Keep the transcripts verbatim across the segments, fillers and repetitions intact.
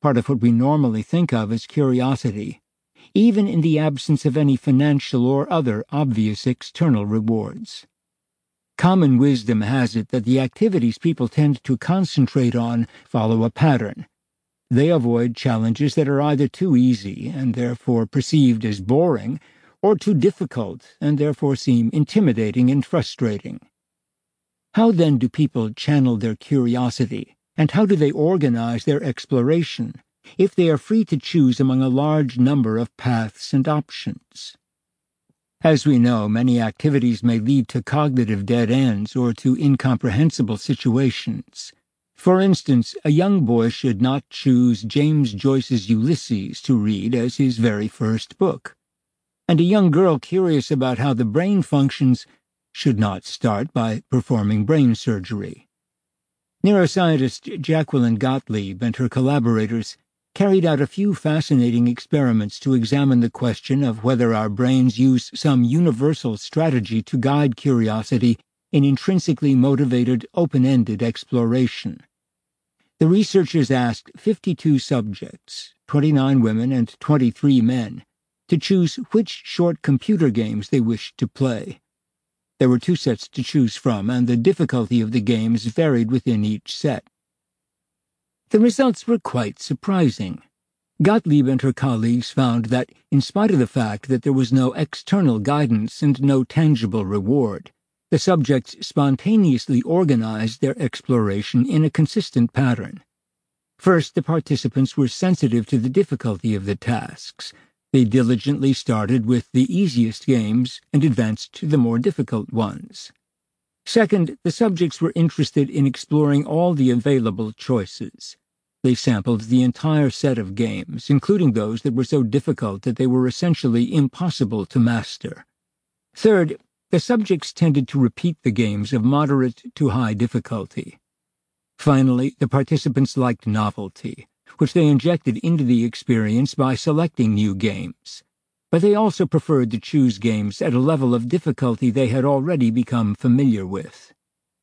part of what we normally think of as curiosity, even in the absence of any financial or other obvious external rewards. Common wisdom has it that the activities people tend to concentrate on follow a pattern. They avoid challenges that are either too easy and therefore perceived as boring, or too difficult and therefore seem intimidating and frustrating. How then do people channel their curiosity, and how do they organize their exploration, if they are free to choose among a large number of paths and options? As we know, many activities may lead to cognitive dead ends or to incomprehensible situations. For instance, a young boy should not choose James Joyce's Ulysses to read as his very first book, and a young girl curious about how the brain functions should not start by performing brain surgery. Neuroscientist Jacqueline Gottlieb and her collaborators carried out a few fascinating experiments to examine the question of whether our brains use some universal strategy to guide curiosity in intrinsically motivated, open-ended exploration. The researchers asked fifty-two subjects, twenty-nine women and twenty-three men, to choose which short computer games they wished to play. There were two sets to choose from, and the difficulty of the games varied within each set. The results were quite surprising. Gottlieb and her colleagues found that, in spite of the fact that there was no external guidance and no tangible reward, the subjects spontaneously organized their exploration in a consistent pattern. First, the participants were sensitive to the difficulty of the tasks. They diligently started with the easiest games and advanced to the more difficult ones. Second, the subjects were interested in exploring all the available choices. They sampled the entire set of games, including those that were so difficult that they were essentially impossible to master. Third, the subjects tended to repeat the games of moderate to high difficulty. Finally, the participants liked novelty, which they injected into the experience by selecting new games, but they also preferred to choose games at a level of difficulty they had already become familiar with.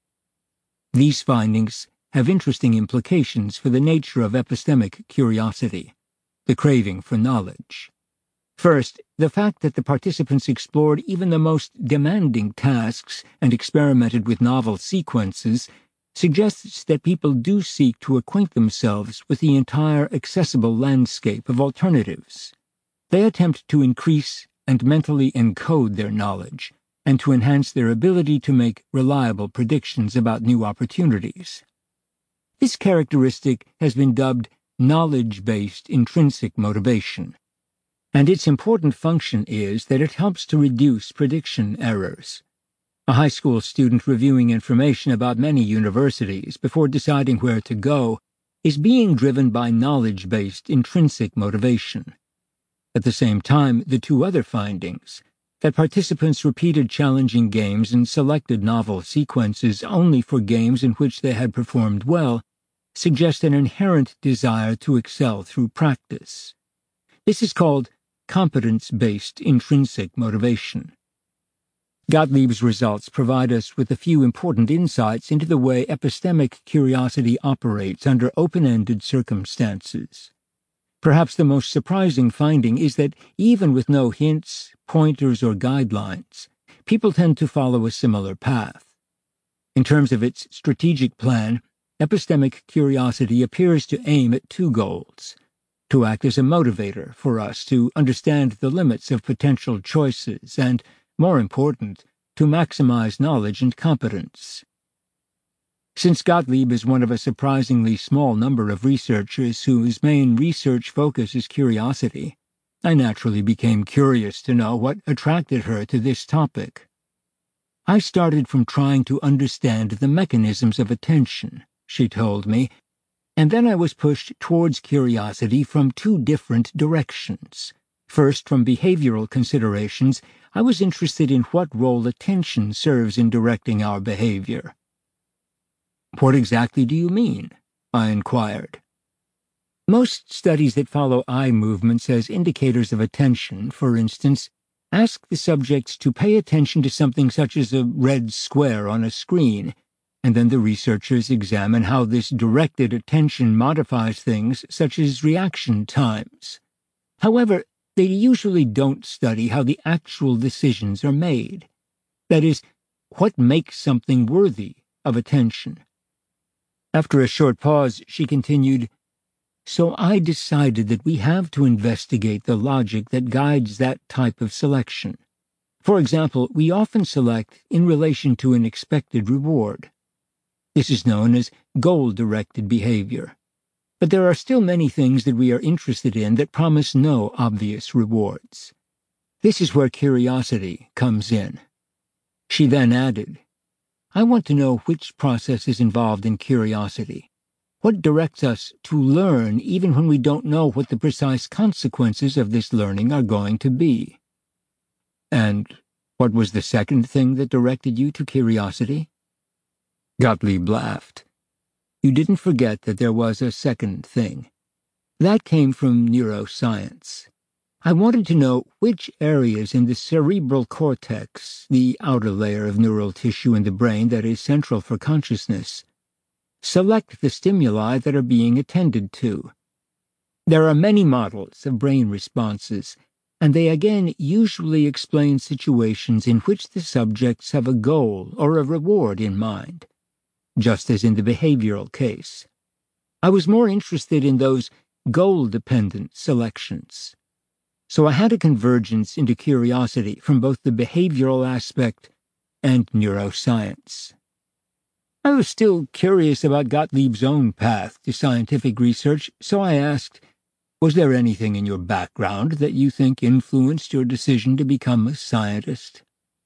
These findings have interesting implications for the nature of epistemic curiosity, the craving for knowledge. First, the fact that the participants explored even the most demanding tasks and experimented with novel sequences suggests that people do seek to acquaint themselves with the entire accessible landscape of alternatives. They attempt to increase and mentally encode their knowledge, and to enhance their ability to make reliable predictions about new opportunities. This characteristic has been dubbed knowledge-based intrinsic motivation, and its important function is that it helps to reduce prediction errors. A high school student reviewing information about many universities before deciding where to go is being driven by knowledge-based intrinsic motivation. At the same time, the two other findings, that participants repeated challenging games and selected novel sequences only for games in which they had performed well, suggest an inherent desire to excel through practice. This is called competence-based intrinsic motivation. Gottlieb's results provide us with a few important insights into the way epistemic curiosity operates under open-ended circumstances. Perhaps the most surprising finding is that even with no hints, pointers, or guidelines, people tend to follow a similar path. In terms of its strategic plan, epistemic curiosity appears to aim at two goals: to act as a motivator for us to understand the limits of potential choices and, more important, to maximize knowledge and competence. Since Gottlieb is one of a surprisingly small number of researchers whose main research focus is curiosity, I naturally became curious to know what attracted her to this topic. I started from trying to understand the mechanisms of attention, she told me, and then I was pushed towards curiosity from two different directions. First, from behavioral considerations, I was interested in what role attention serves in directing our behavior. "What exactly do you mean?" I inquired. Most studies that follow eye movements as indicators of attention, for instance, ask the subjects to pay attention to something such as a red square on a screen, and then the researchers examine how this directed attention modifies things such as reaction times. However, they usually don't study how the actual decisions are made. That is, what makes something worthy of attention. After a short pause, she continued, "So I decided that we have to investigate the logic that guides that type of selection. For example, we often select in relation to an expected reward. This is known as goal-directed behavior. But there are still many things that we are interested in that promise no obvious rewards. This is where curiosity comes in." She then added, "I want to know which process is involved in curiosity. What directs us to learn even when we don't know what the precise consequences of this learning are going to be." "And what was the second thing that directed you to curiosity?" Gottlieb laughed. "You didn't forget that there was a second thing. That came from neuroscience. I wanted to know which areas in the cerebral cortex, the outer layer of neural tissue in the brain that is central for consciousness, select the stimuli that are being attended to. There are many models of brain responses, and they again usually explain situations in which the subjects have a goal or a reward in mind, just as in the behavioral case. I was more interested in those goal-dependent selections. So I had a convergence into curiosity from both the behavioral aspect and neuroscience." I was still curious about Gottlieb's own path to scientific research, so I asked, "Was there anything in your background that you think influenced your decision to become a scientist?"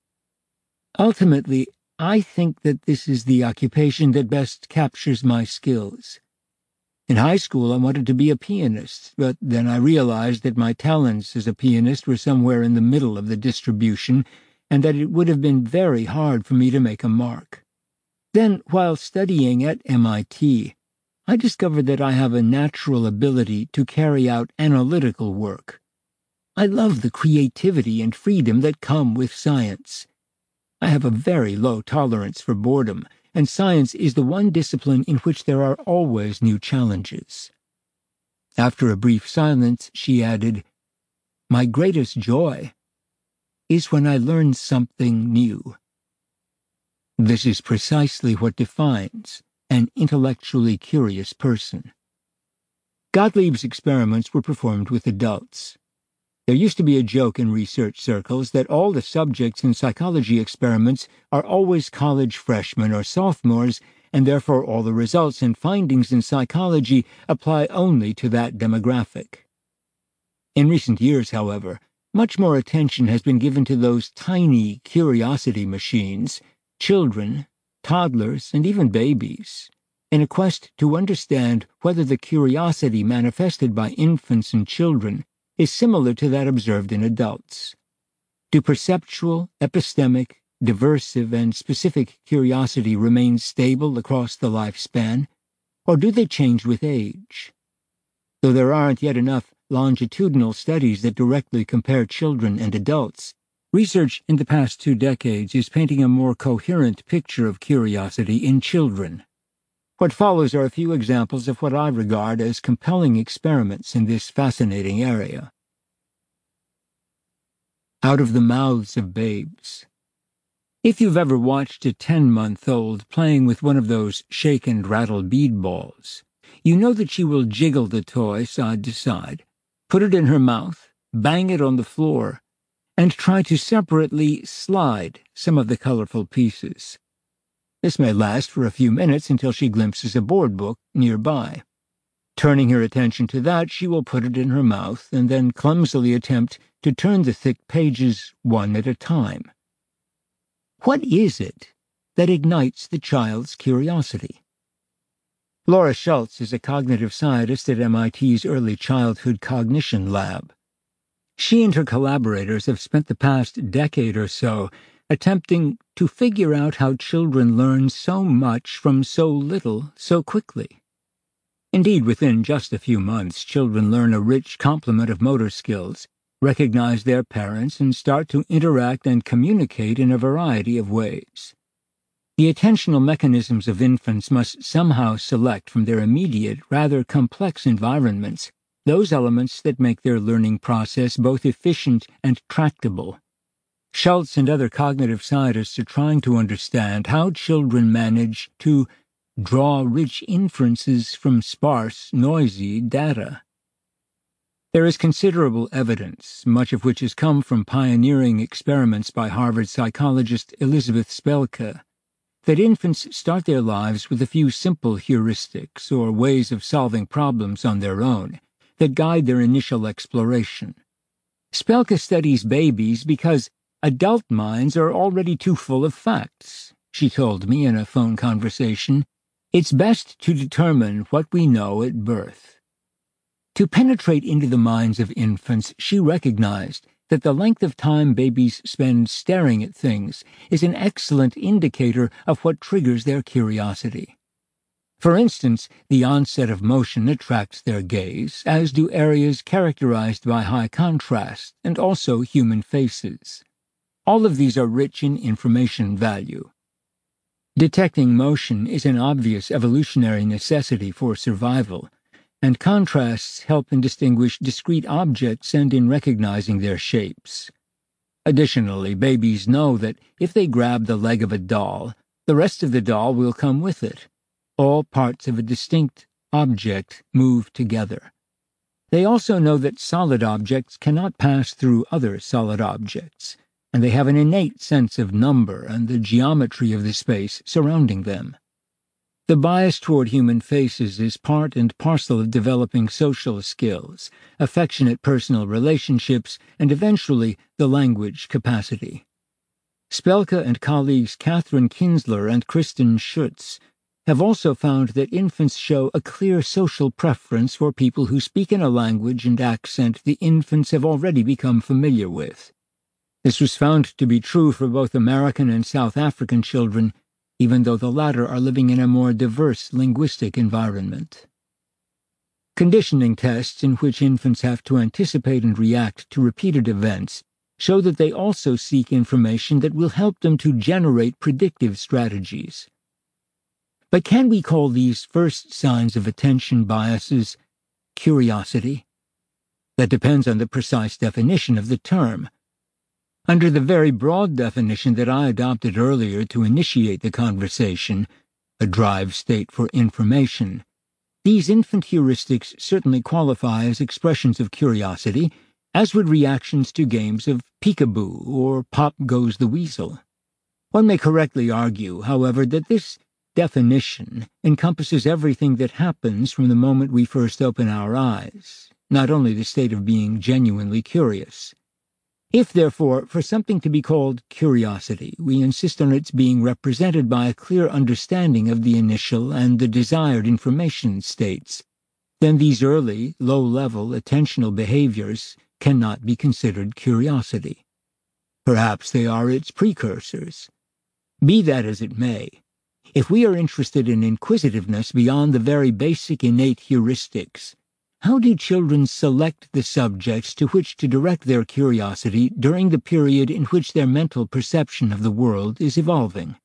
"Ultimately, I think that this is the occupation that best captures my skills. In high school, I wanted to be a pianist, but then I realized that my talents as a pianist were somewhere in the middle of the distribution, and that it would have been very hard for me to make a mark. Then, while studying at M I T, I discovered that I have a natural ability to carry out analytical work. I love the creativity and freedom that come with science. I have a very low tolerance for boredom, and science is the one discipline in which there are always new challenges." After a brief silence, she added, "My greatest joy is when I learn something new." This is precisely what defines an intellectually curious person. Gottlieb's experiments were performed with adults. There used to be a joke in research circles that all the subjects in psychology experiments are always college freshmen or sophomores, and therefore all the results and findings in psychology apply only to that demographic. In recent years, however, much more attention has been given to those tiny curiosity machines, children, toddlers, and even babies, in a quest to understand whether the curiosity manifested by infants and children is similar to that observed in adults. Do perceptual, epistemic, diversive, and specific curiosity remain stable across the lifespan, or do they change with age? Though there aren't yet enough longitudinal studies that directly compare children and adults, research in the past two decades is painting a more coherent picture of curiosity in children. What follows are a few examples of what I regard as compelling experiments in this fascinating area. Out of the mouths of babes. If you've ever watched a ten-month-old playing with one of those shake-and-rattle bead balls, you know that she will jiggle the toy side to side, put it in her mouth, bang it on the floor, and try to separately slide some of the colorful pieces. This may last for a few minutes until she glimpses a board book nearby. Turning her attention to that, she will put it in her mouth and then clumsily attempt to turn the thick pages one at a time. What is it that ignites the child's curiosity? Laura Schultz is a cognitive scientist at M I T's Early Childhood Cognition Lab. She and her collaborators have spent the past decade or so attempting to figure out how children learn so much from so little so quickly. Indeed, within just a few months, children learn a rich complement of motor skills, recognize their parents, and start to interact and communicate in a variety of ways. The attentional mechanisms of infants must somehow select from their immediate, rather complex environments those elements that make their learning process both efficient and tractable. Schultz and other cognitive scientists are trying to understand how children manage to draw rich inferences from sparse, noisy data. There is considerable evidence, much of which has come from pioneering experiments by Harvard psychologist Elizabeth Spelke, that infants start their lives with a few simple heuristics or ways of solving problems on their own that guide their initial exploration. Spelke studies babies because adult minds are already too full of facts. She told me in a phone conversation, "It's best to determine what we know at birth." To penetrate into the minds of infants, she recognized that the length of time babies spend staring at things is an excellent indicator of what triggers their curiosity. For instance, the onset of motion attracts their gaze, as do areas characterized by high contrast, and also human faces. All of these are rich in information value. Detecting motion is an obvious evolutionary necessity for survival, and contrasts help in distinguish discrete objects and in recognizing their shapes. Additionally, babies know that if they grab the leg of a doll, the rest of the doll will come with it. All parts of a distinct object move together. They also know that solid objects cannot pass through other solid objects, and they have an innate sense of number and the geometry of the space surrounding them. The bias toward human faces is part and parcel of developing social skills, affectionate personal relationships, and eventually the language capacity. Spelke and colleagues Catherine Kinsler and Kristen Schutz have also found that infants show a clear social preference for people who speak in a language and accent the infants have already become familiar with. This was found to be true for both American and South African children, even though the latter are living in a more diverse linguistic environment. Conditioning tests in which infants have to anticipate and react to repeated events show that they also seek information that will help them to generate predictive strategies. But can we call these first signs of attention biases curiosity? That depends on the precise definition of the term. Under the very broad definition that I adopted earlier to initiate the conversation, a drive state for information, these infant heuristics certainly qualify as expressions of curiosity, as would reactions to games of peekaboo or Pop Goes the Weasel. One may correctly argue, however, that this definition encompasses everything that happens from the moment we first open our eyes, not only the state of being genuinely curious. If, therefore, for something to be called curiosity, we insist on its being represented by a clear understanding of the initial and the desired information states, then these early, low-level attentional behaviors cannot be considered curiosity. Perhaps they are its precursors. Be that as it may, if we are interested in inquisitiveness beyond the very basic innate heuristics, how do children select the subjects to which to direct their curiosity during the period in which their mental perception of the world is evolving?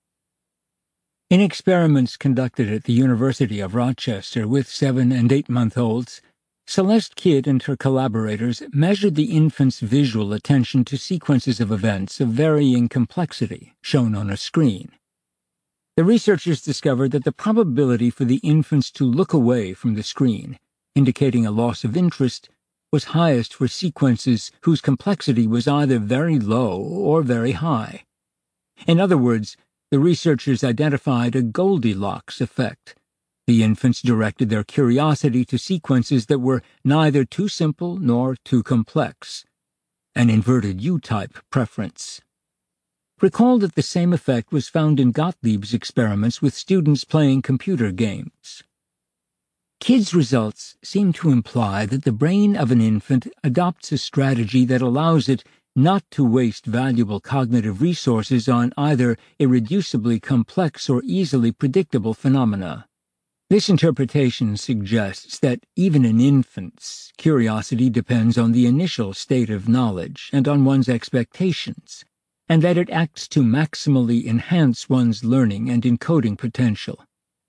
In experiments conducted at the University of Rochester with seven- and eight-month-olds, Celeste Kidd and her collaborators measured the infant's visual attention to sequences of events of varying complexity, shown on a screen. The researchers discovered that the probability for the infants to look away from the screen, indicating a loss of interest, was highest for sequences whose complexity was either very low or very high. In other words, the researchers identified a Goldilocks effect. The infants directed their curiosity to sequences that were neither too simple nor too complex, an inverted U-type preference. Recall that the same effect was found in Gottlieb's experiments with students playing computer games. Kidd's results seem to imply that the brain of an infant adopts a strategy that allows it not to waste valuable cognitive resources on either irreducibly complex or easily predictable phenomena. This interpretation suggests that even in infants, curiosity depends on the initial state of knowledge and on one's expectations, and that it acts to maximally enhance one's learning and encoding potential.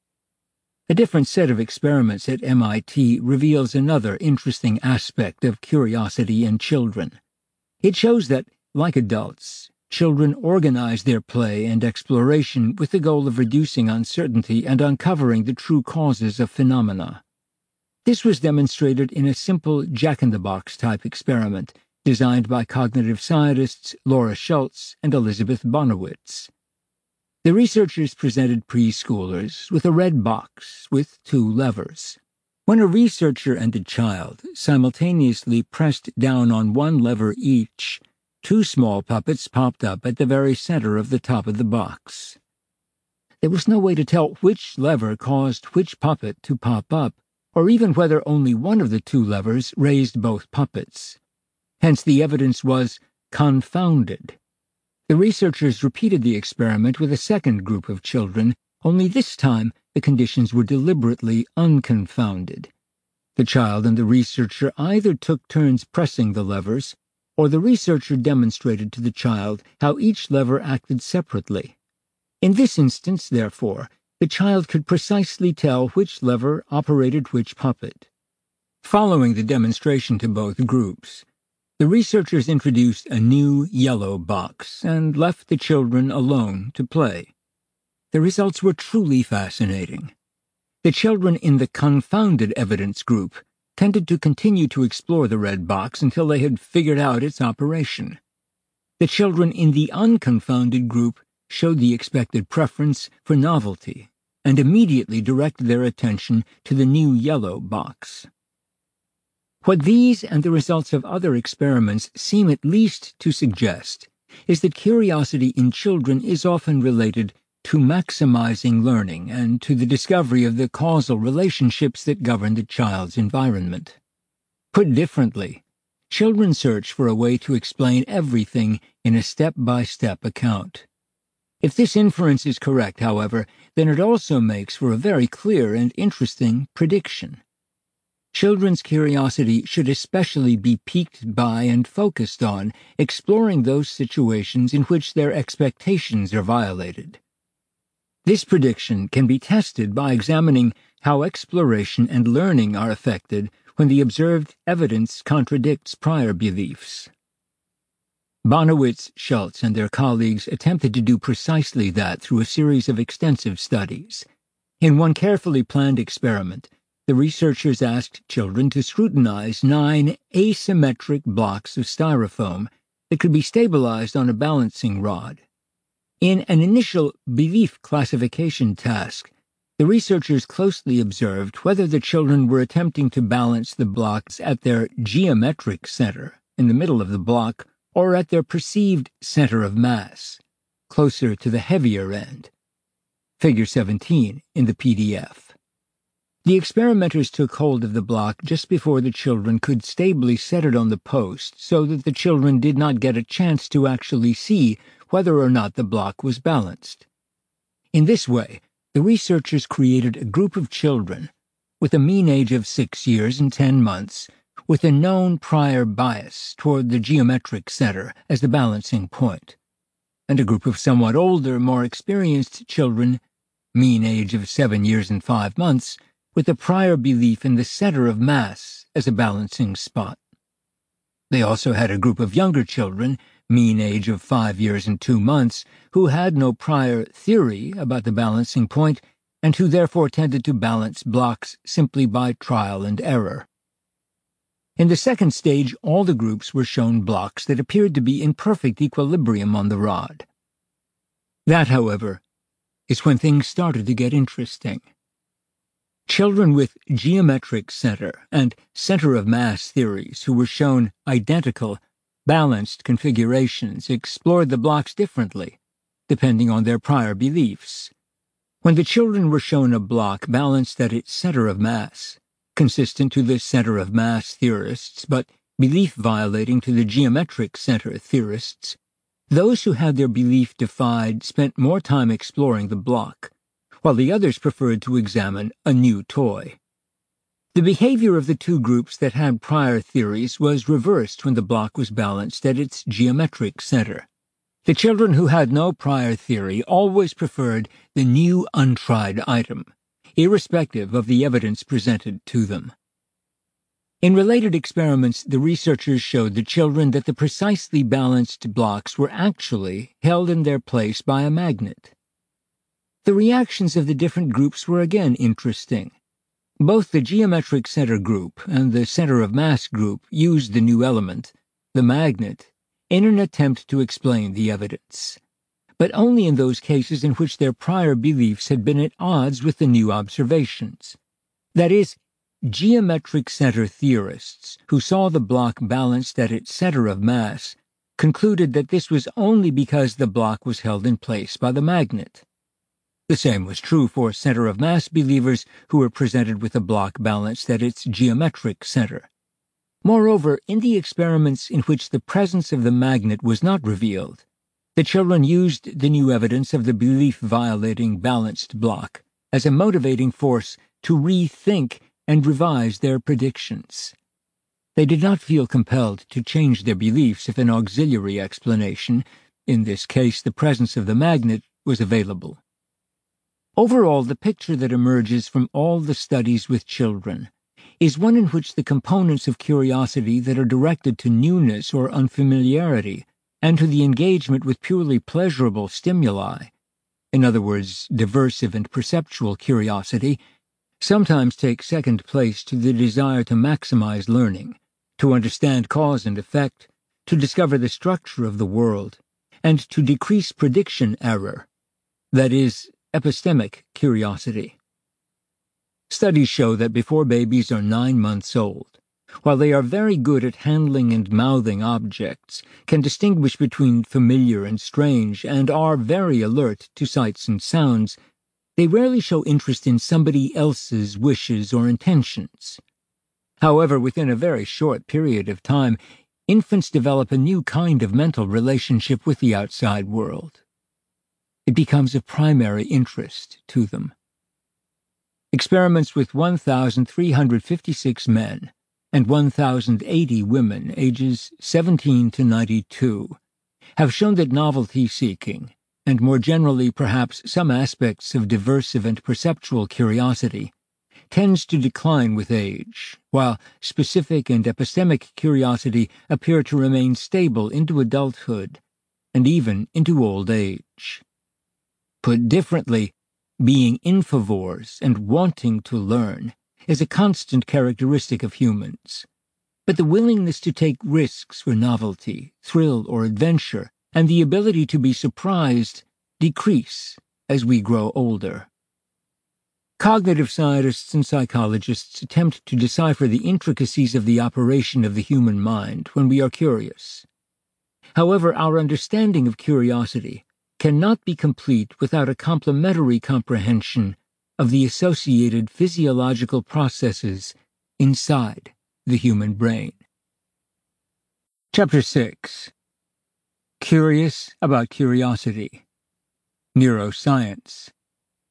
A different set of experiments at M I T reveals another interesting aspect of curiosity in children. It shows that, like adults, children organize their play and exploration with the goal of reducing uncertainty and uncovering the true causes of phenomena. This was demonstrated in a simple jack-in-the-box type experiment designed by cognitive scientists Laura Schultz and Elizabeth Bonowitz. The researchers presented preschoolers with a red box with two levers. When a researcher and a child simultaneously pressed down on one lever each, two small puppets popped up at the very center of the top of the box. There was no way to tell which lever caused which puppet to pop up, or even whether only one of the two levers raised both puppets. Hence the evidence was confounded. The researchers repeated the experiment with a second group of children, only this time the conditions were deliberately unconfounded. The child and the researcher either took turns pressing the levers, or the researcher demonstrated to the child how each lever acted separately. In this instance, therefore, the child could precisely tell which lever operated which puppet. Following the demonstration to both groups, the researchers introduced a new yellow box and left the children alone to play. The results were truly fascinating. The children in the confounded evidence group tended to continue to explore the red box until they had figured out its operation. The children in the unconfounded group showed the expected preference for novelty and immediately directed their attention to the new yellow box. What these and the results of other experiments seem at least to suggest is that curiosity in children is often related to maximizing learning and to the discovery of the causal relationships that govern the child's environment. Put differently, children search for a way to explain everything in a step-by-step account. If this inference is correct, however, then it also makes for a very clear and interesting prediction. Children's curiosity should especially be piqued by and focused on exploring those situations in which their expectations are violated. This prediction can be tested by examining how exploration and learning are affected when the observed evidence contradicts prior beliefs. Bonowitz, Schultz, and their colleagues attempted to do precisely that through a series of extensive studies. In one carefully planned experiment, the researchers asked children to scrutinize nine asymmetric blocks of styrofoam that could be stabilized on a balancing rod. In an initial belief classification task, the researchers closely observed whether the children were attempting to balance the blocks at their geometric center, in the middle of the block, or at their perceived center of mass, closer to the heavier end. Figure seventeen in the P D F. The experimenters took hold of the block just before the children could stably set it on the post so that the children did not get a chance to actually see whether or not the block was balanced. In this way, the researchers created a group of children with a mean age of six years and ten months with a known prior bias toward the geometric center as the balancing point, and a group of somewhat older, more experienced children, mean age of seven years and five months, with a prior belief in the center of mass as a balancing spot. They also had a group of younger children, mean age of five years and two months, who had no prior theory about the balancing point and who therefore tended to balance blocks simply by trial and error. In the second stage, all the groups were shown blocks that appeared to be in perfect equilibrium on the rod. That, however, is when things started to get interesting. Children with geometric center and center of mass theories who were shown identical, balanced configurations explored the blocks differently, depending on their prior beliefs. When the children were shown a block balanced at its center of mass, consistent to the center of mass theorists, but belief-violating to the geometric center theorists, those who had their belief defied spent more time exploring the block, while the others preferred to examine a new toy. The behavior of the two groups that had prior theories was reversed when the block was balanced at its geometric center. The children who had no prior theory always preferred the new untried item, irrespective of the evidence presented to them. In related experiments, the researchers showed the children that the precisely balanced blocks were actually held in their place by a magnet. The reactions of the different groups were again interesting. Both the geometric center group and the center of mass group used the new element, the magnet, in an attempt to explain the evidence, but only in those cases in which their prior beliefs had been at odds with the new observations. That is, geometric center theorists, who saw the block balanced at its center of mass, concluded that this was only because the block was held in place by the magnet. The same was true for center of mass believers who were presented with a block balanced at its geometric center. Moreover, in the experiments in which the presence of the magnet was not revealed, the children used the new evidence of the belief-violating balanced block as a motivating force to rethink and revise their predictions. They did not feel compelled to change their beliefs if an auxiliary explanation, in this case the presence of the magnet, was available. Overall, the picture that emerges from all the studies with children is one in which the components of curiosity that are directed to newness or unfamiliarity and to the engagement with purely pleasurable stimuli, in other words, diversive and perceptual curiosity, sometimes take second place to the desire to maximize learning, to understand cause and effect, to discover the structure of the world, and to decrease prediction error, that is, epistemic curiosity. Studies show that before babies are nine months old, while they are very good at handling and mouthing objects, can distinguish between familiar and strange, and are very alert to sights and sounds, they rarely show interest in somebody else's wishes or intentions. However, within a very short period of time, infants develop a new kind of mental relationship with the outside world. It becomes of primary interest to them. Experiments with one thousand three hundred fifty-six men and one thousand eighty women ages seventeen to ninety-two have shown that novelty-seeking, and more generally perhaps some aspects of diversive and perceptual curiosity, tends to decline with age, while specific and epistemic curiosity appear to remain stable into adulthood and even into old age. Put differently, being infovores and wanting to learn is a constant characteristic of humans, but the willingness to take risks for novelty, thrill, or adventure, and the ability to be surprised decrease as we grow older. Cognitive scientists and psychologists attempt to decipher the intricacies of the operation of the human mind when we are curious. However, our understanding of curiosity cannot be complete without a complementary comprehension of the associated physiological processes inside the human brain. Chapter six. Curious about Curiosity. Neuroscience.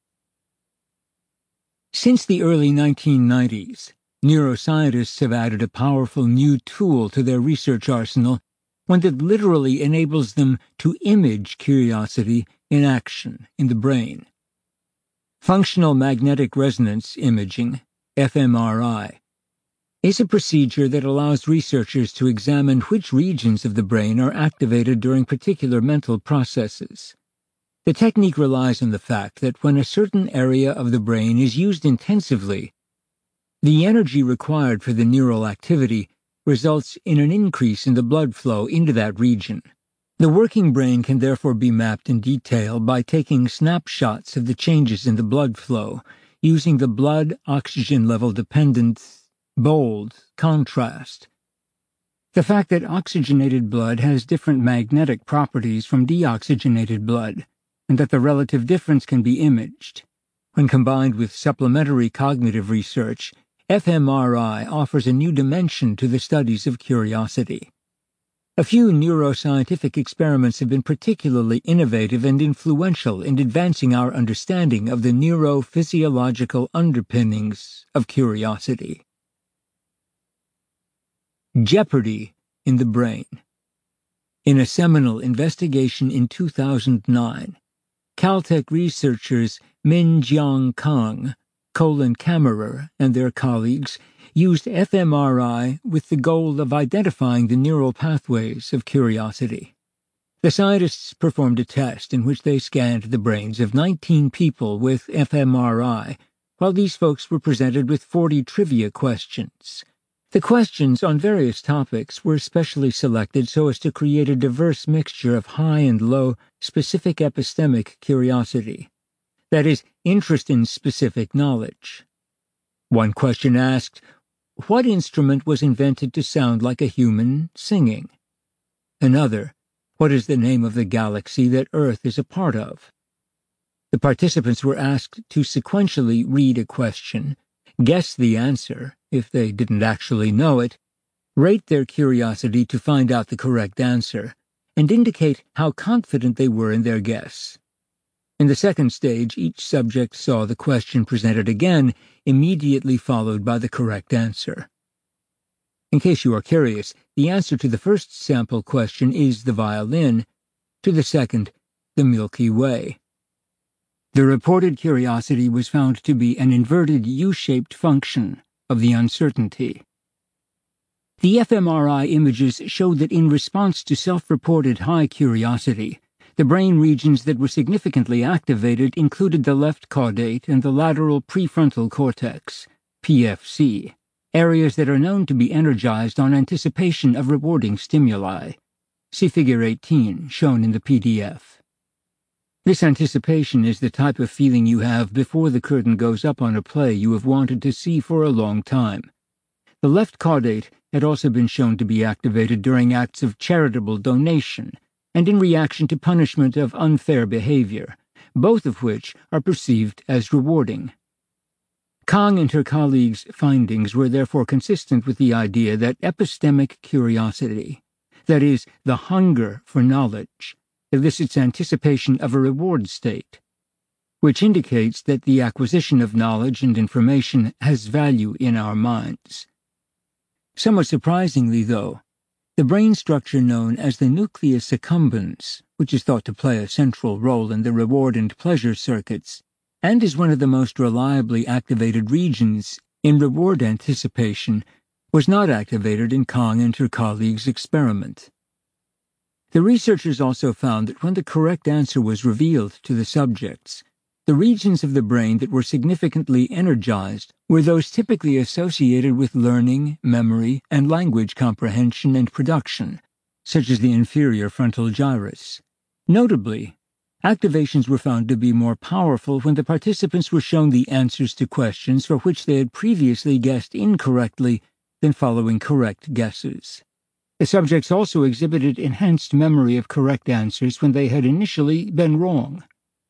Since the early nineteen nineties, neuroscientists have added a powerful new tool to their research arsenal, one that literally enables them to image curiosity in action in the brain. Functional magnetic resonance imaging, F M R I, is a procedure that allows researchers to examine which regions of the brain are activated during particular mental processes. The technique relies on the fact that when a certain area of the brain is used intensively, the energy required for the neural activity results in an increase in the blood flow into that region. The working brain can therefore be mapped in detail by taking snapshots of the changes in the blood flow, using the blood-oxygen level-dependent, bold contrast. The fact that oxygenated blood has different magnetic properties from deoxygenated blood, and that the relative difference can be imaged. When combined with supplementary cognitive research, F M R I offers a new dimension to the studies of curiosity. A few neuroscientific experiments have been particularly innovative and influential in advancing our understanding of the neurophysiological underpinnings of curiosity. Jeopardy in the brain. In a seminal investigation in two thousand nine, Caltech researchers Min-Jiang Kang, Colin Kammerer, and their colleagues used fMRI with the goal of identifying the neural pathways of curiosity. The scientists performed a test in which they scanned the brains of nineteen people with fMRI, while these folks were presented with forty trivia questions. The questions on various topics were specially selected so as to create a diverse mixture of high and low specific epistemic curiosity, that is, interest in specific knowledge. One question asked, "What instrument was invented to sound like a human singing?" Another, "What is the name of the galaxy that Earth is a part of?" The participants were asked to sequentially read a question, guess the answer, if they didn't actually know it, rate their curiosity to find out the correct answer, and indicate how confident they were in their guess. In the second stage, each subject saw the question presented again, immediately followed by the correct answer. In case you are curious, the answer to the first sample question is the violin, to the second, the Milky Way. The reported curiosity was found to be an inverted U-shaped function of the uncertainty. The fMRI images showed that in response to self-reported high curiosity, the brain regions that were significantly activated included the left caudate and the lateral prefrontal cortex, P F C, areas that are known to be energized on anticipation of rewarding stimuli. See Figure eighteen, shown in the P D F. This anticipation is the type of feeling you have before the curtain goes up on a play you have wanted to see for a long time. The left caudate had also been shown to be activated during acts of charitable donation and in reaction to punishment of unfair behavior, both of which are perceived as rewarding. Kang and her colleagues' findings were therefore consistent with the idea that epistemic curiosity, that is, the hunger for knowledge, elicits anticipation of a reward state, which indicates that the acquisition of knowledge and information has value in our minds. Somewhat surprisingly, though, the brain structure known as the nucleus accumbens, which is thought to play a central role in the reward and pleasure circuits, and is one of the most reliably activated regions in reward anticipation, was not activated in Kang and her colleagues' experiment. The researchers also found that when the correct answer was revealed to the subjects, the regions of the brain that were significantly energized were those typically associated with learning, memory, and language comprehension and production, such as the inferior frontal gyrus. Notably, activations were found to be more powerful when the participants were shown the answers to questions for which they had previously guessed incorrectly than following correct guesses. The subjects also exhibited enhanced memory of correct answers when they had initially been wrong.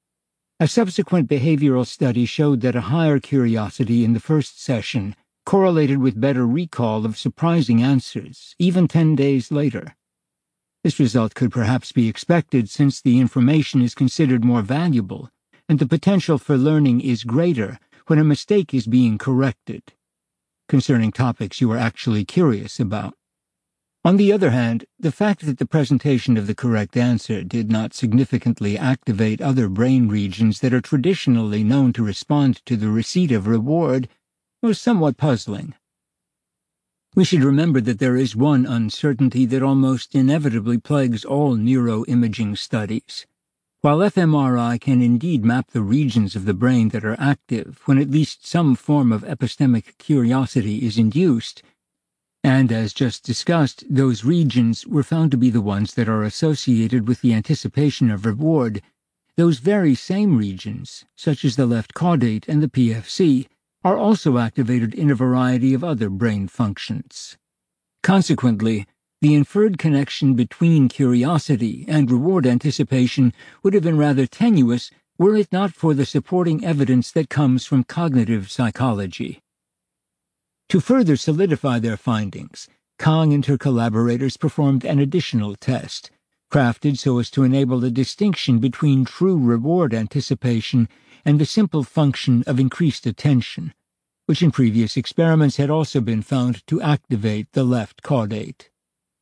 A subsequent behavioral study showed that a higher curiosity in the first session correlated with better recall of surprising answers, even ten days later. This result could perhaps be expected since the information is considered more valuable and the potential for learning is greater when a mistake is being corrected, concerning topics you are actually curious about. On the other hand, the fact that the presentation of the correct answer did not significantly activate other brain regions that are traditionally known to respond to the receipt of reward was somewhat puzzling. We should remember that there is one uncertainty that almost inevitably plagues all neuroimaging studies. While fMRI can indeed map the regions of the brain that are active when at least some form of epistemic curiosity is induced, and as just discussed, those regions were found to be the ones that are associated with the anticipation of reward, those very same regions, such as the left caudate and the P F C, are also activated in a variety of other brain functions. Consequently, the inferred connection between curiosity and reward anticipation would have been rather tenuous were it not for the supporting evidence that comes from cognitive psychology. To further solidify their findings, Kang and her collaborators performed an additional test, crafted so as to enable a distinction between true reward anticipation and the simple function of increased attention, which in previous experiments had also been found to activate the left caudate.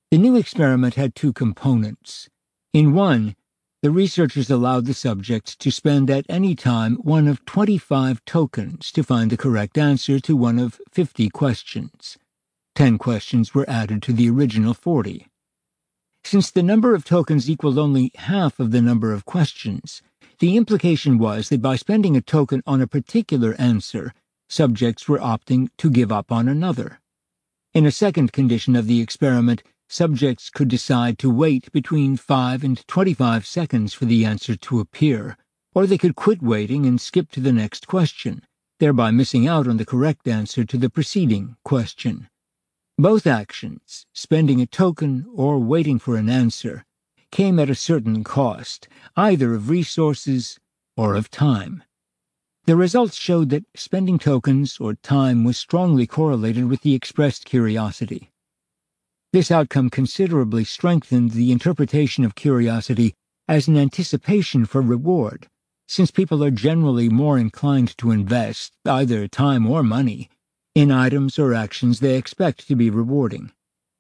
The new experiment had two components. In one, the researchers allowed the subjects to spend at any time one of twenty-five tokens to find the correct answer to one of fifty questions. Ten questions were added to the original forty. Since the number of tokens equaled only half of the number of questions, the implication was that by spending a token on a particular answer, subjects were opting to give up on another. In a second condition of the experiment, subjects could decide to wait between five and twenty-five seconds for the answer to appear, or they could quit waiting and skip to the next question, thereby missing out on the correct answer to the preceding question. Both actions, spending a token or waiting for an answer, came at a certain cost, either of resources or of time. The results showed that spending tokens or time was strongly correlated with the expressed curiosity. This outcome considerably strengthened the interpretation of curiosity as an anticipation for reward, since people are generally more inclined to invest, either time or money, in items or actions they expect to be rewarding.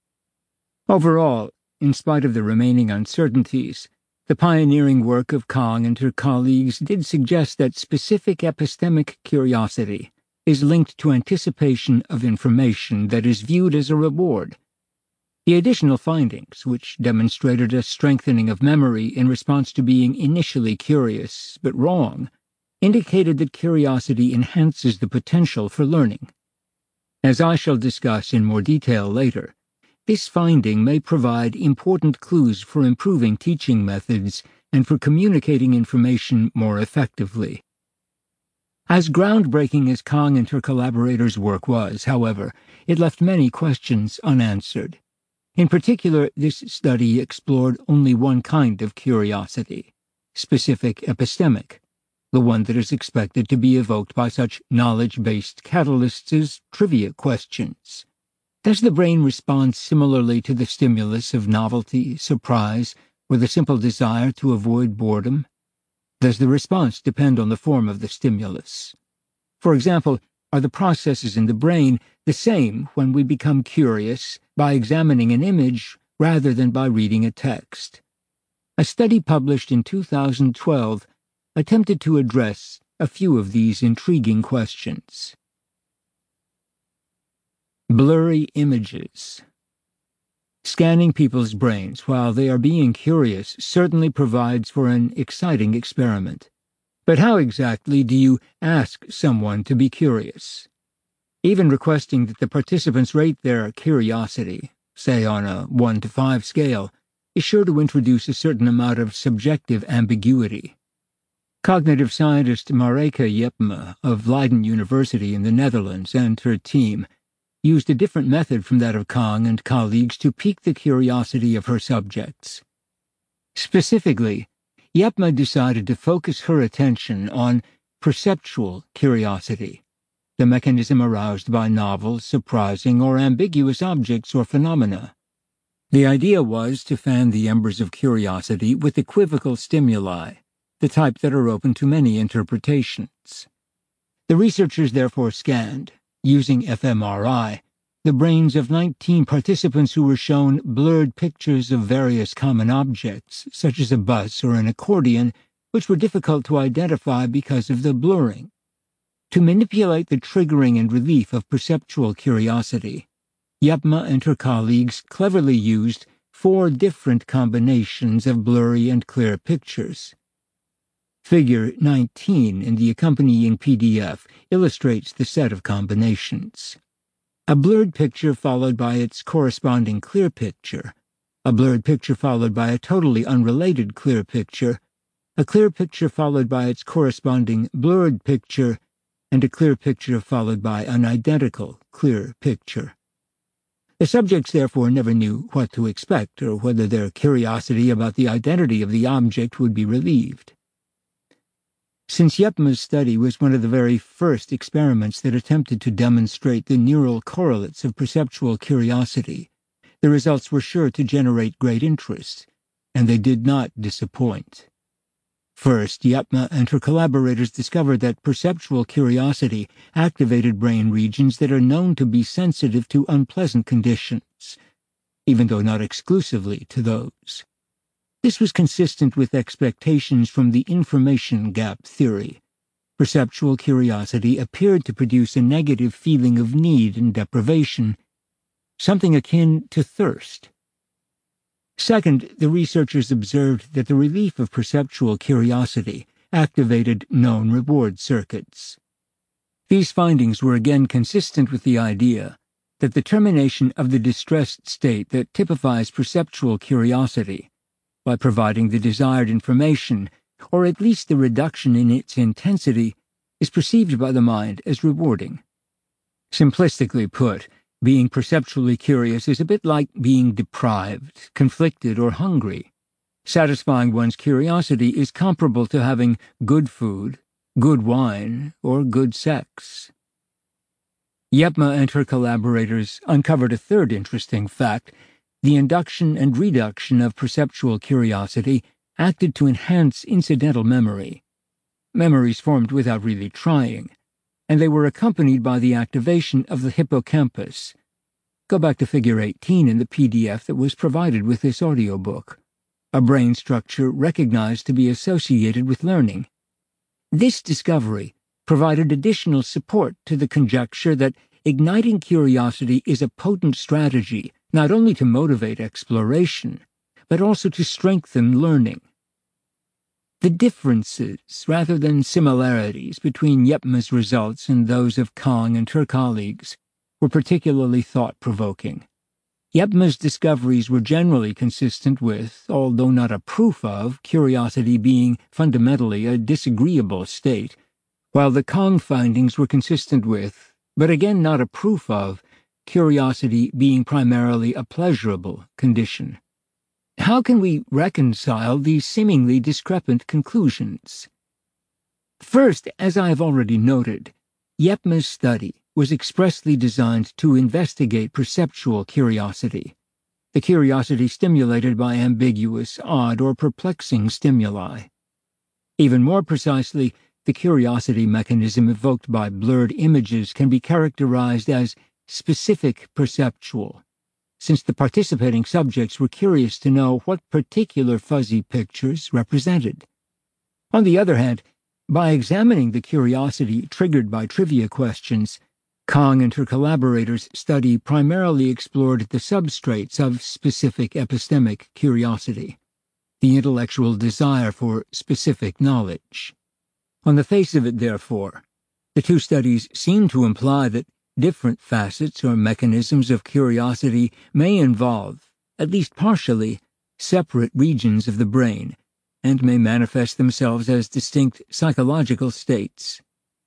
Overall, in spite of the remaining uncertainties, the pioneering work of Kang and her colleagues did suggest that specific epistemic curiosity is linked to anticipation of information that is viewed as a reward. The additional findings, which demonstrated a strengthening of memory in response to being initially curious but wrong, indicated that curiosity enhances the potential for learning. As I shall discuss in more detail later, this finding may provide important clues for improving teaching methods and for communicating information more effectively. As groundbreaking as Kang and her collaborators' work was, however, it left many questions unanswered. In particular, this study explored only one kind of curiosity, specific epistemic, the one that is expected to be evoked by such knowledge-based catalysts as trivia questions. Does the brain respond similarly to the stimulus of novelty, surprise, or the simple desire to avoid boredom? Does the response depend on the form of the stimulus? For example, are the processes in the brain the same when we become curious by examining an image rather than by reading a text? A study published in two thousand twelve attempted to address a few of these intriguing questions. Blurry images. Scanning people's brains while they are being curious certainly provides for an exciting experiment. But how exactly do you ask someone to be curious? Even requesting that the participants rate their curiosity, say on a one to five scale, is sure to introduce a certain amount of subjective ambiguity. Cognitive scientist Marijke Jepma of Leiden University in the Netherlands and her team used a different method from that of Kang and colleagues to pique the curiosity of her subjects. Specifically, Jepma decided to focus her attention on perceptual curiosity, the mechanism aroused by novel, surprising, or ambiguous objects or phenomena. The idea was to fan the embers of curiosity with equivocal stimuli, the type that are open to many interpretations. The researchers therefore scanned, using fMRI, the brains of nineteen participants who were shown blurred pictures of various common objects, such as a bus or an accordion, which were difficult to identify because of the blurring. To manipulate the triggering and relief of perceptual curiosity, Jepma and her colleagues cleverly used four different combinations of blurry and clear pictures. Figure nineteen in the accompanying P D F illustrates the set of combinations. A blurred picture followed by its corresponding clear picture, a blurred picture followed by a totally unrelated clear picture, a clear picture followed by its corresponding blurred picture, and a clear picture followed by an identical clear picture. The subjects therefore never knew what to expect or whether their curiosity about the identity of the object would be relieved. Since Jepma's study was one of the very first experiments that attempted to demonstrate the neural correlates of perceptual curiosity, the results were sure to generate great interest, and they did not disappoint. First, Jepma and her collaborators discovered that perceptual curiosity activated brain regions that are known to be sensitive to unpleasant conditions. even though not exclusively to those. This was consistent with expectations from the information gap theory. Perceptual curiosity appeared to produce a negative feeling of need and deprivation, something akin to thirst. Second, the researchers observed that the relief of perceptual curiosity activated known reward circuits. These findings were again consistent with the idea that the termination of the distressed state that typifies perceptual curiosity, by providing the desired information, or at least the reduction in its intensity, is perceived by the mind as rewarding. Simplistically put, being perceptually curious is a bit like being deprived, conflicted, or hungry. Satisfying one's curiosity is comparable to having good food, good wine, or good sex. Yepma and her collaborators uncovered a third interesting fact. The induction and reduction of perceptual curiosity acted to enhance incidental memory. Memories formed without really trying, and they were accompanied by the activation of the hippocampus. Go back to Figure eighteen in the P D F that was provided with this audiobook, a brain structure recognized to be associated with learning. This discovery provided additional support to the conjecture that igniting curiosity is a potent strategy not only to motivate exploration, but also to strengthen learning. The differences, rather than similarities, between Yepma's results and those of Kang and her colleagues were particularly thought-provoking. Yepma's discoveries were generally consistent with, although not a proof of, curiosity being fundamentally a disagreeable state, while the Kang findings were consistent with, but again not a proof of, curiosity being primarily a pleasurable condition. How can we reconcile these seemingly discrepant conclusions? First, as I have already noted, Yepma's study was expressly designed to investigate perceptual curiosity, the curiosity stimulated by ambiguous, odd, or perplexing stimuli. Even more precisely, the curiosity mechanism evoked by blurred images can be characterized as specific perceptual, since the participating subjects were curious to know what particular fuzzy pictures represented. On the other hand, by examining the curiosity triggered by trivia questions, Kang and her collaborators' study primarily explored the substrates of specific epistemic curiosity, the intellectual desire for specific knowledge. On the face of it, therefore, the two studies seem to imply that different facets or mechanisms of curiosity may involve, at least partially, separate regions of the brain, and may manifest themselves as distinct psychological states.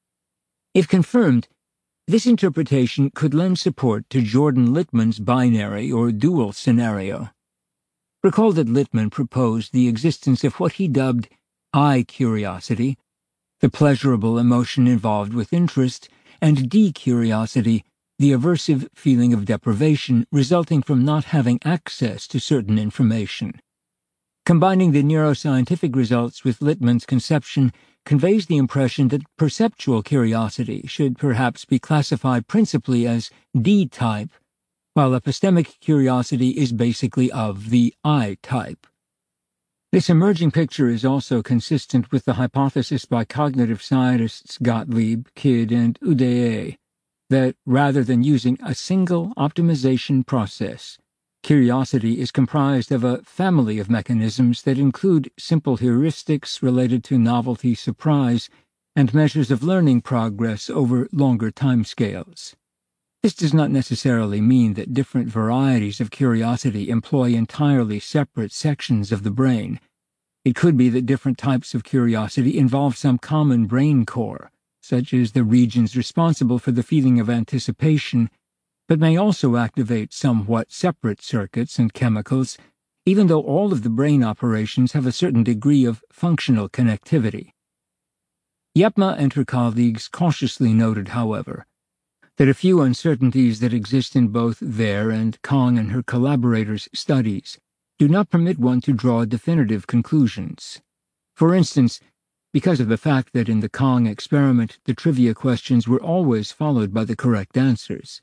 If confirmed, this interpretation could lend support to Jordan Littman's binary or dual scenario. Recall that Littman proposed the existence of what he dubbed I-curiosity, the pleasurable emotion involved with interest, and D-curiosity, the aversive feeling of deprivation resulting from not having access to certain information. Combining the neuroscientific results with Littman's conception conveys the impression that perceptual curiosity should perhaps be classified principally as D-type, while epistemic curiosity is basically of the I-type. This emerging picture is also consistent with the hypothesis by cognitive scientists Gottlieb, Kidd, and Ude that rather than using a single optimization process, curiosity is comprised of a family of mechanisms that include simple heuristics related to novelty surprise and measures of learning progress over longer timescales. This does not necessarily mean that different varieties of curiosity employ entirely separate sections of the brain. It could be that different types of curiosity involve some common brain core, such as the regions responsible for the feeling of anticipation, but may also activate somewhat separate circuits and chemicals, even though all of the brain operations have a certain degree of functional connectivity. Yepma and her colleagues cautiously noted, however, that a few uncertainties that exist in both their and Kang and her collaborators' studies do not permit one to draw definitive conclusions. For instance, because of the fact that in the Kang experiment the trivia questions were always followed by the correct answers,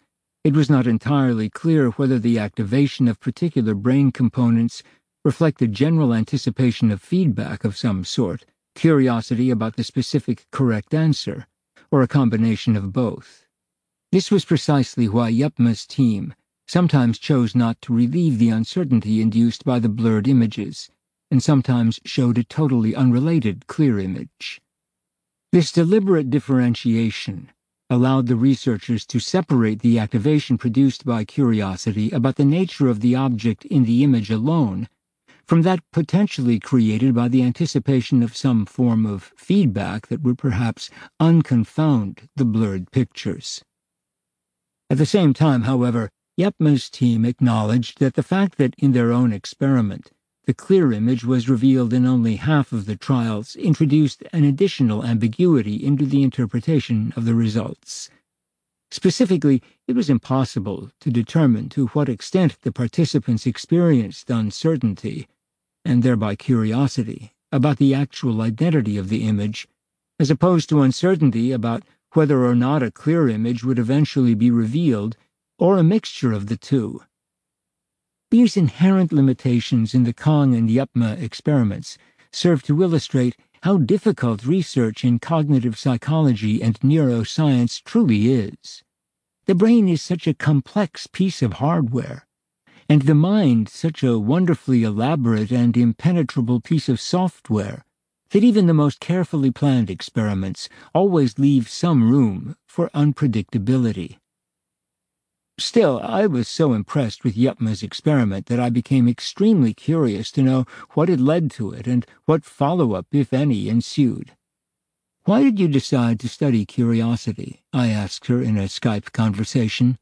It was not entirely clear whether the activation of particular brain components reflected general anticipation of feedback of some sort, curiosity about the specific correct answer, or a combination of both. This was precisely why Yupma's team sometimes chose not to relieve the uncertainty induced by the blurred images, and sometimes showed a totally unrelated clear image. This deliberate differentiation allowed the researchers to separate the activation produced by curiosity about the nature of the object in the image alone from that potentially created by the anticipation of some form of feedback that would perhaps unconfound the blurred pictures. At the same time, however, Yupma's team acknowledged that the fact that in their own experiment the clear image was revealed in only half of the trials introduced an additional ambiguity into the interpretation of the results. Specifically, it was impossible to determine to what extent the participants experienced uncertainty, and thereby curiosity, about the actual identity of the image, as opposed to uncertainty about whether or not a clear image would eventually be revealed, or a mixture of the two. These inherent limitations in the Kang and Yupma experiments serve to illustrate how difficult research in cognitive psychology and neuroscience truly is. The brain is such a complex piece of hardware, and the mind such a wonderfully elaborate and impenetrable piece of software, that even the most carefully planned experiments always leave some room for unpredictability. Still, I was so impressed with Yupma's experiment that I became extremely curious to know what had led to it and what follow-up, if any, ensued. "Why did you decide to study curiosity?" I asked her in a Skype conversation.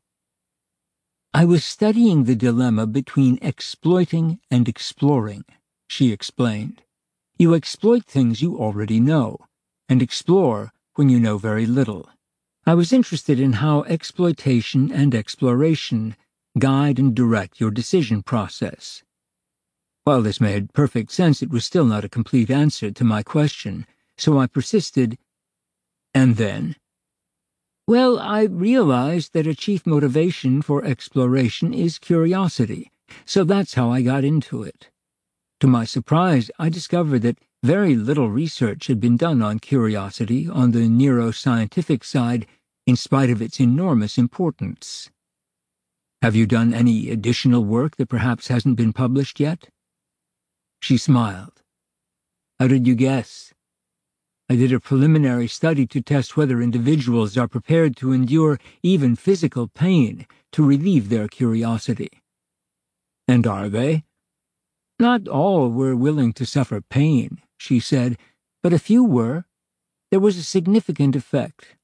"I was studying the dilemma between exploiting and exploring," she explained. "You exploit things you already know, and explore when you know very little. I was interested in how exploitation and exploration guide and direct your decision process." While this made perfect sense, it was still not a complete answer to my question, so I persisted. "And then?" "Well, I realized that a chief motivation for exploration is curiosity, so that's how I got into it. To my surprise, I discovered that very little research had been done on curiosity on the neuroscientific side, in spite of its enormous importance." "Have you done any additional work that perhaps hasn't been published yet?" She smiled. "How did you guess?" "I did a preliminary study to test whether individuals are prepared to endure even physical pain to relieve their curiosity." "And are they?" "Not all were willing to suffer pain," she said, "but a few were. There was a significant effect."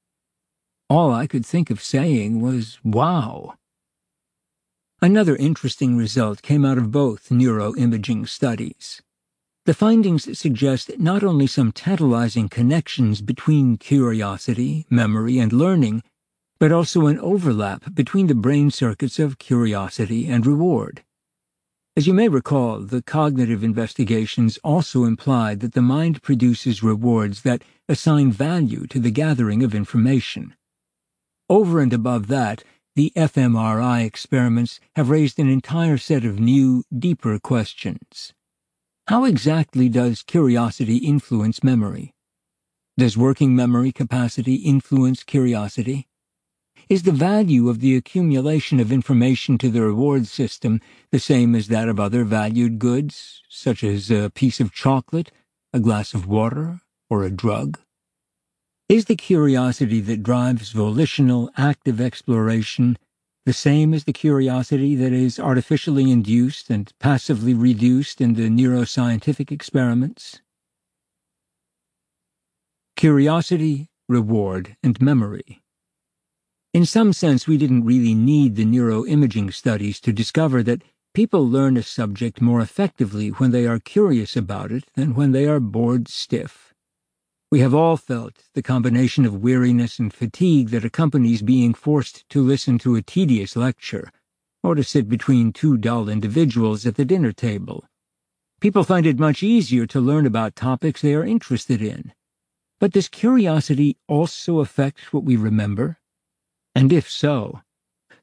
All I could think of saying was, "Wow." Another interesting result came out of both neuroimaging studies. The findings suggest not only some tantalizing connections between curiosity, memory, and learning, but also an overlap between the brain circuits of curiosity and reward. As you may recall, the cognitive investigations also implied that the mind produces rewards that assign value to the gathering of information. Over and above that, the fMRI experiments have raised an entire set of new, deeper questions. How exactly does curiosity influence memory? Does working memory capacity influence curiosity? Is the value of the accumulation of information to the reward system the same as that of other valued goods, such as a piece of chocolate, a glass of water, or a drug? Is the curiosity that drives volitional, active exploration the same as the curiosity that is artificially induced and passively reduced in the neuroscientific experiments? Curiosity, reward, and memory. In some sense, we didn't really need the neuroimaging studies to discover that people learn a subject more effectively when they are curious about it than when they are bored stiff. We have all felt the combination of weariness and fatigue that accompanies being forced to listen to a tedious lecture, or to sit between two dull individuals at the dinner table. People find it much easier to learn about topics they are interested in. But does curiosity also affect what we remember? And if so,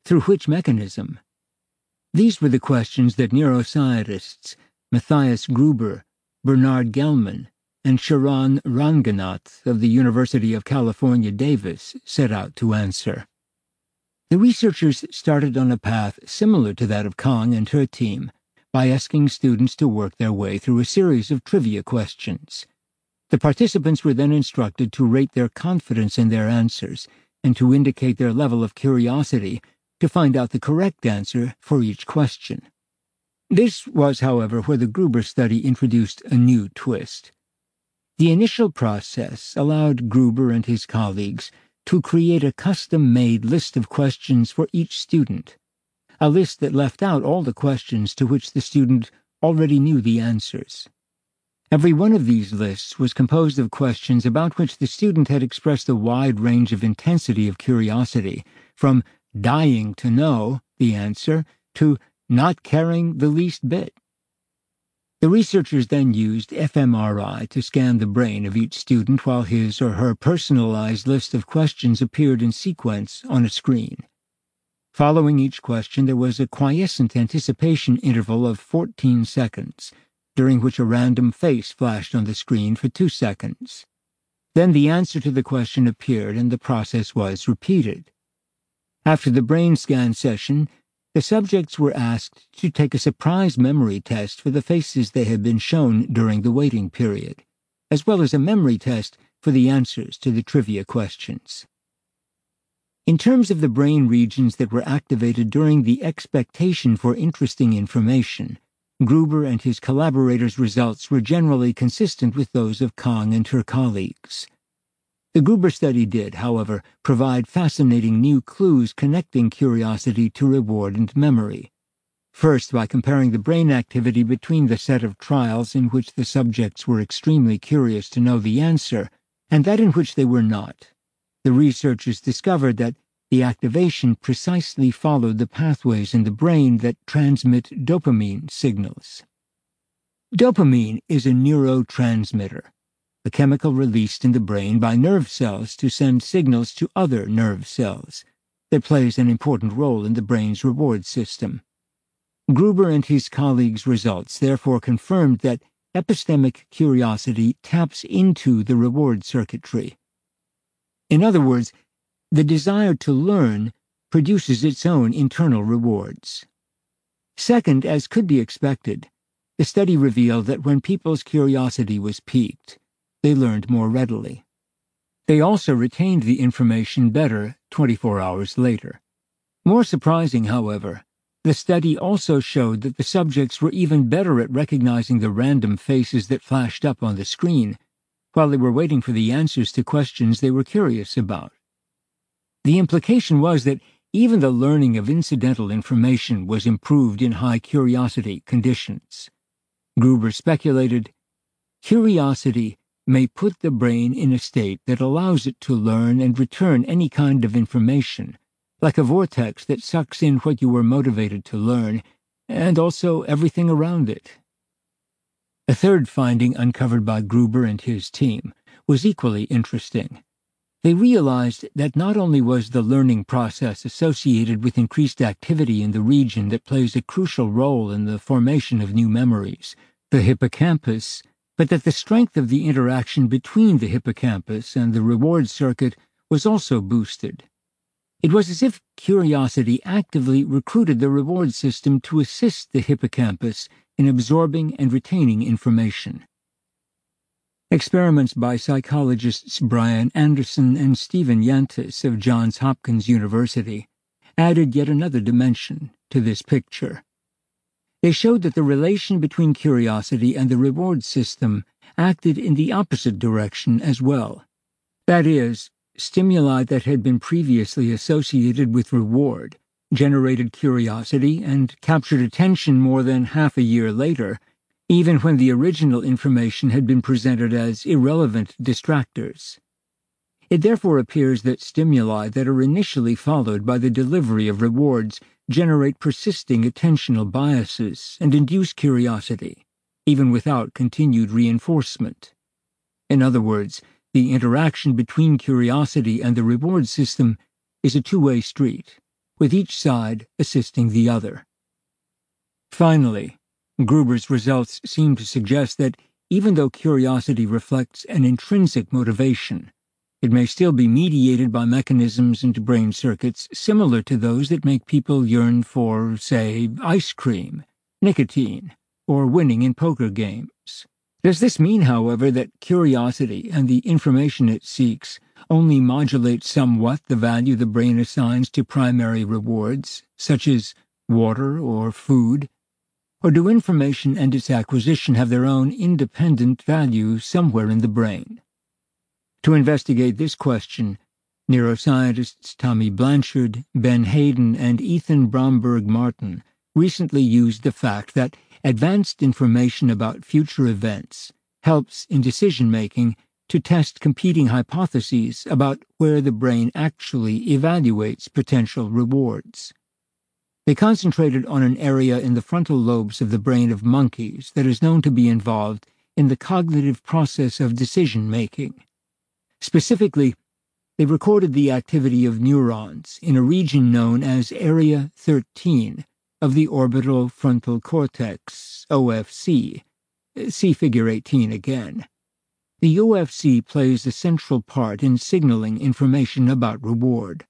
through which mechanism? These were the questions that neuroscientists Matthias Gruber, Bernard Gellman, and Sharon Ranganath of the University of California, Davis set out to answer. The researchers started on a path similar to that of Kang and her team by asking students to work their way through a series of trivia questions. The participants were then instructed to rate their confidence in their answers and to indicate their level of curiosity to find out the correct answer for each question. This was, however, where the Gruber study introduced a new twist. The initial process allowed Gruber and his colleagues to create a custom-made list of questions for each student, a list that left out all the questions to which the student already knew the answers. Every one of these lists was composed of questions about which the student had expressed a wide range of intensity of curiosity, from dying to know the answer to not caring the least bit. The researchers then used fMRI to scan the brain of each student while his or her personalized list of questions appeared in sequence on a screen. Following each question, there was a quiescent anticipation interval of fourteen seconds, during which a random face flashed on the screen for two seconds. Then the answer to the question appeared and the process was repeated. After the brain scan session, the subjects were asked to take a surprise memory test for the faces they had been shown during the waiting period, as well as a memory test for the answers to the trivia questions. In terms of the brain regions that were activated during the expectation for interesting information, Gruber and his collaborators' results were generally consistent with those of Kang and her colleagues. The Gruber study did, however, provide fascinating new clues connecting curiosity to reward and memory. First, by comparing the brain activity between the set of trials in which the subjects were extremely curious to know the answer and that in which they were not, the researchers discovered that the activation precisely followed the pathways in the brain that transmit dopamine signals. Dopamine is a neurotransmitter, a chemical released in the brain by nerve cells to send signals to other nerve cells that plays an important role in the brain's reward system. Gruber and his colleagues' results therefore confirmed that epistemic curiosity taps into the reward circuitry. In other words, the desire to learn produces its own internal rewards. Second, as could be expected, the study revealed that when people's curiosity was piqued, they learned more readily. They also retained the information better twenty-four hours later. More surprising, however, the study also showed that the subjects were even better at recognizing the random faces that flashed up on the screen while they were waiting for the answers to questions they were curious about. The implication was that even the learning of incidental information was improved in high curiosity conditions. Gruber speculated, curiosity may put the brain in a state that allows it to learn and return any kind of information, like a vortex that sucks in what you were motivated to learn, and also everything around it. A third finding uncovered by Gruber and his team was equally interesting. They realized that not only was the learning process associated with increased activity in the region that plays a crucial role in the formation of new memories, the hippocampus, but that the strength of the interaction between the hippocampus and the reward circuit was also boosted. It was as if curiosity actively recruited the reward system to assist the hippocampus in absorbing and retaining information. Experiments by psychologists Brian Anderson and Stephen Yantis of Johns Hopkins University added yet another dimension to this picture. They showed that the relation between curiosity and the reward system acted in the opposite direction as well. That is, stimuli that had been previously associated with reward generated curiosity and captured attention more than half a year later, even when the original information had been presented as irrelevant distractors. It therefore appears that stimuli that are initially followed by the delivery of rewards generate persisting attentional biases and induce curiosity, even without continued reinforcement. In other words, the interaction between curiosity and the reward system is a two-way street, with each side assisting the other. Finally, Gruber's results seem to suggest that even though curiosity reflects an intrinsic motivation, it may still be mediated by mechanisms and brain circuits similar to those that make people yearn for, say, ice cream, nicotine, or winning in poker games. Does this mean, however, that curiosity and the information it seeks only modulate somewhat the value the brain assigns to primary rewards, such as water or food? Or do information and its acquisition have their own independent value somewhere in the brain? To investigate this question, neuroscientists Tommy Blanchard, Ben Hayden, and Ethan Bromberg Martin recently used the fact that advanced information about future events helps in decision-making to test competing hypotheses about where the brain actually evaluates potential rewards. They concentrated on an area in the frontal lobes of the brain of monkeys that is known to be involved in the cognitive process of decision-making. Specifically, they recorded the activity of neurons in a region known as Area thirteen of the orbital frontal cortex, O F C. See Figure eighteen again. The O F C plays a central part in signaling information about reward.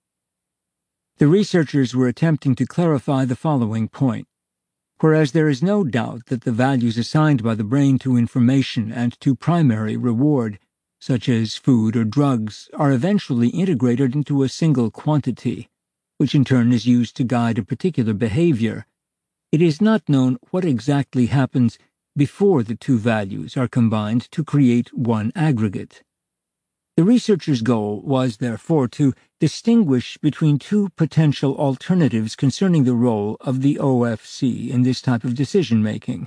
The researchers were attempting to clarify the following point. Whereas there is no doubt that the values assigned by the brain to information and to primary reward, such as food or drugs, are eventually integrated into a single quantity, which in turn is used to guide a particular behavior, it is not known what exactly happens before the two values are combined to create one aggregate. The researchers' goal was, therefore, to distinguish between two potential alternatives concerning the role of the O F C in this type of decision-making.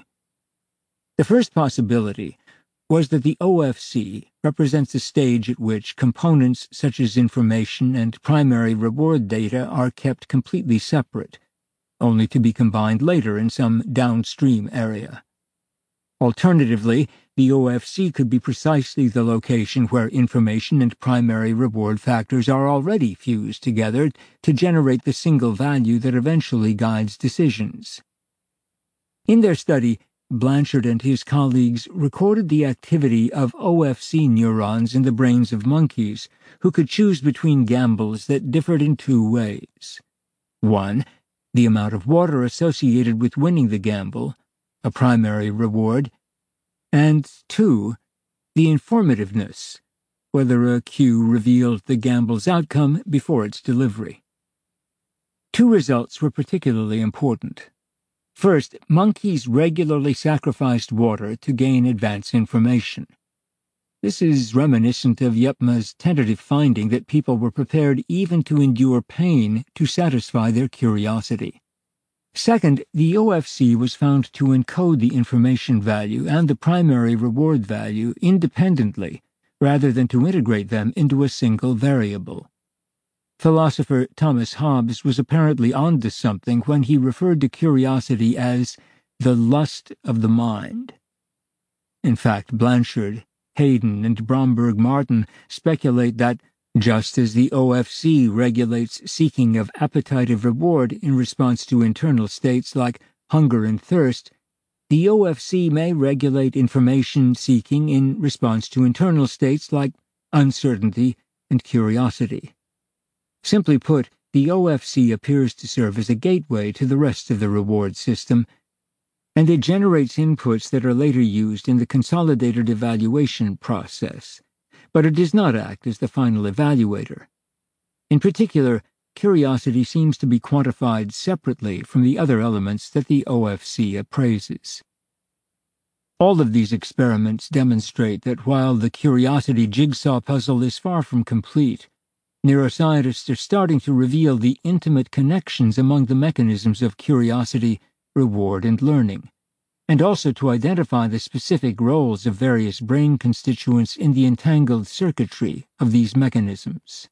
The first possibility was that the O F C represents a stage at which components such as information and primary reward data are kept completely separate, only to be combined later in some downstream area. Alternatively, the O F C could be precisely the location where information and primary reward factors are already fused together to generate the single value that eventually guides decisions. In their study, Blanchard and his colleagues recorded the activity of O F C neurons in the brains of monkeys who could choose between gambles that differed in two ways. One, the amount of water associated with winning the gamble, a primary reward, and two, the informativeness, whether a cue revealed the gamble's outcome before its delivery. Two results were particularly important. First, monkeys regularly sacrificed water to gain advance information. This is reminiscent of Yupma's tentative finding that people were prepared even to endure pain to satisfy their curiosity. Second, the O F C was found to encode the information value and the primary reward value independently, rather than to integrate them into a single variable. Philosopher Thomas Hobbes was apparently onto something when he referred to curiosity as the lust of the mind. In fact, Blanchard, Hayden, and Bromberg Martin speculate that just as the O F C regulates seeking of appetitive reward in response to internal states like hunger and thirst, the O F C may regulate information seeking in response to internal states like uncertainty and curiosity. Simply put, the O F C appears to serve as a gateway to the rest of the reward system, and it generates inputs that are later used in the consolidated evaluation process, but it does not act as the final evaluator. In particular, curiosity seems to be quantified separately from the other elements that the O F C appraises. All of these experiments demonstrate that while the curiosity jigsaw puzzle is far from complete, neuroscientists are starting to reveal the intimate connections among the mechanisms of curiosity, reward, and learning, and also to identify the specific roles of various brain constituents in the entangled circuitry of these mechanisms.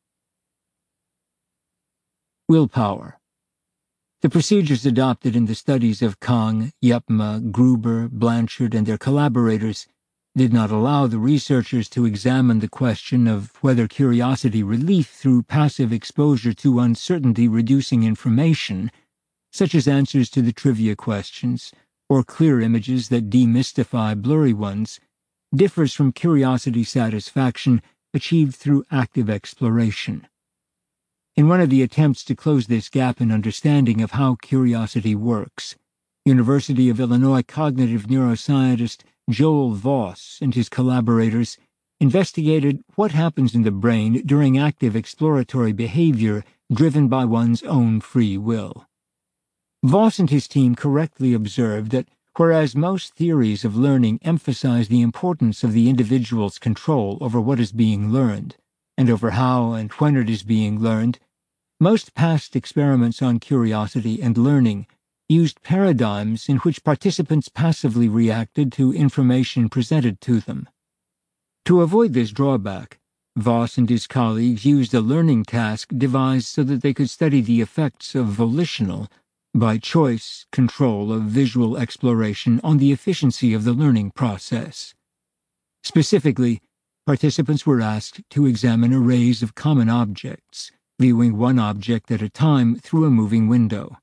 Willpower. The procedures adopted in the studies of Kang, Yupma, Gruber, Blanchard, and their collaborators did not allow the researchers to examine the question of whether curiosity relief through passive exposure to uncertainty-reducing information, such as answers to the trivia questions or clear images that demystify blurry ones, differs from curiosity satisfaction achieved through active exploration. In one of the attempts to close this gap in understanding of how curiosity works, University of Illinois cognitive neuroscientist Joel Voss and his collaborators investigated what happens in the brain during active exploratory behavior driven by one's own free will. Voss and his team correctly observed that whereas most theories of learning emphasize the importance of the individual's control over what is being learned, and over how and when it is being learned, most past experiments on curiosity and learning used paradigms in which participants passively reacted to information presented to them. To avoid this drawback, Voss and his colleagues used a learning task devised so that they could study the effects of volitional, by choice, control of visual exploration on the efficiency of the learning process. Specifically, participants were asked to examine arrays of common objects, viewing one object at a time through a moving window.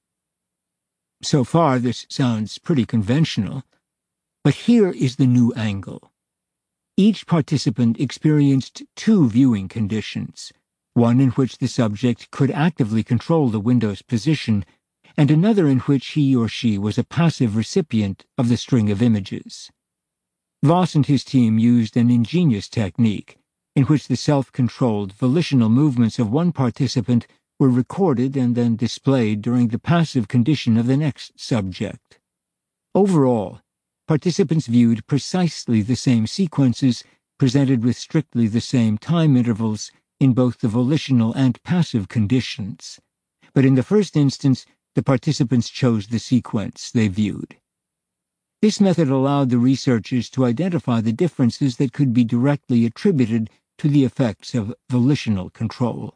So far, this sounds pretty conventional, but here is the new angle. Each participant experienced two viewing conditions, one in which the subject could actively control the window's position, and another in which he or she was a passive recipient of the string of images. Voss and his team used an ingenious technique in which the self-controlled volitional movements of one participant were recorded and then displayed during the passive condition of the next subject. Overall, participants viewed precisely the same sequences presented with strictly the same time intervals in both the volitional and passive conditions, but in the first instance, the participants chose the sequence they viewed. This method allowed the researchers to identify the differences that could be directly attributed to the effects of volitional control.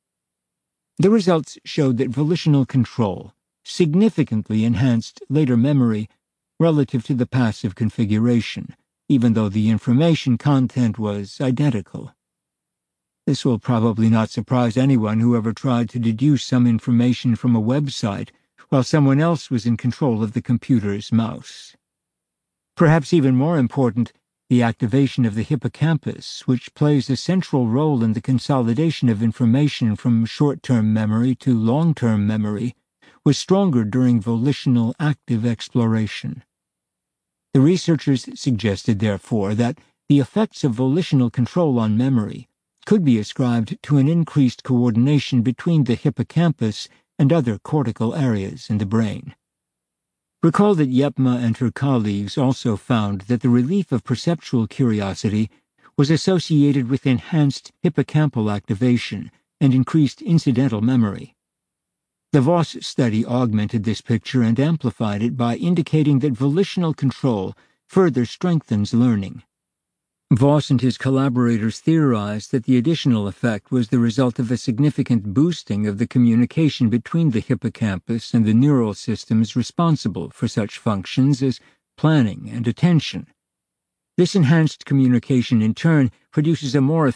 The results showed that volitional control significantly enhanced later memory relative to the passive configuration, even though the information content was identical. This will probably not surprise anyone who ever tried to deduce some information from a website while someone else was in control of the computer's mouse. Perhaps even more important, the activation of the hippocampus, which plays a central role in the consolidation of information from short-term memory to long-term memory, was stronger during volitional active exploration. The researchers suggested, therefore, that the effects of volitional control on memory could be ascribed to an increased coordination between the hippocampus and other cortical areas in the brain. Recall that Yepma and her colleagues also found that the relief of perceptual curiosity was associated with enhanced hippocampal activation and increased incidental memory. The Voss study augmented this picture and amplified it by indicating that volitional control further strengthens learning. Voss and his collaborators theorized that the additional effect was the result of a significant boosting of the communication between the hippocampus and the neural systems responsible for such functions as planning and attention. This enhanced communication in turn produces a more